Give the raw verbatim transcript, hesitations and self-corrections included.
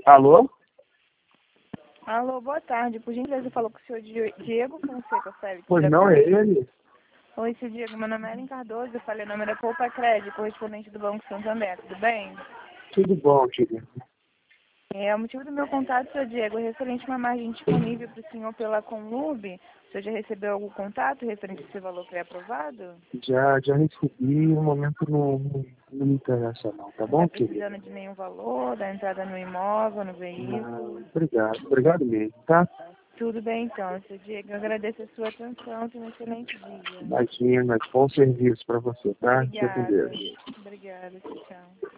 Alô? Alô, boa tarde. Por gentileza, falou com o senhor Di- Diego Fonseca, sério. Pois não, é ele? Oi, seu Diego. Meu nome é Ellen Cardoso. Eu falei o nome da Poupa Crédito, correspondente do Banco Santander. Tudo bem? Tudo bom, Tigre. É, o motivo do meu contato, seu Diego, é referente a uma margem disponível para o senhor pela Conlube. O senhor já recebeu algum contato referente a esse valor pré-aprovado? Já, já recebi, no momento não, não, não me interessa não, tá Não bom, está Tigre? precisando de nenhum valor, da entrada no imóvel, no veículo? Não, obrigado, obrigado mesmo, tá? Tudo bem, então, seu Diego. Eu agradeço a sua atenção. Tenha um excelente dia. Imagina, bom serviço para você, tá? Fica com Obrigada. Deus. Obrigada. Tchau, tchau.